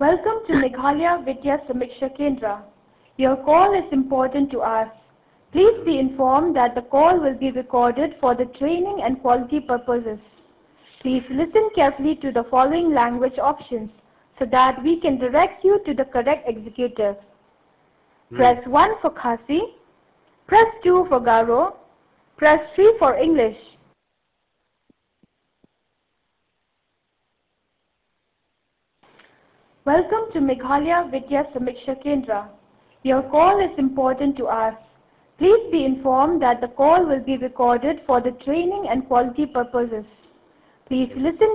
Welcome to Meghalaya Vidya Samiksha Kendra. Your call is important to us. Please be informed that the call will be recorded for the training and quality purposes. Please listen carefully to the following language options so that we can direct you to the correct executive. Press 1 for Khasi, press 2 for Garo, press 3 for English. Welcome to Meghalaya Vidya Samiksha Kendra. Your call is important to us. Please be informed that the call will be recorded for the training and quality purposes. Please listen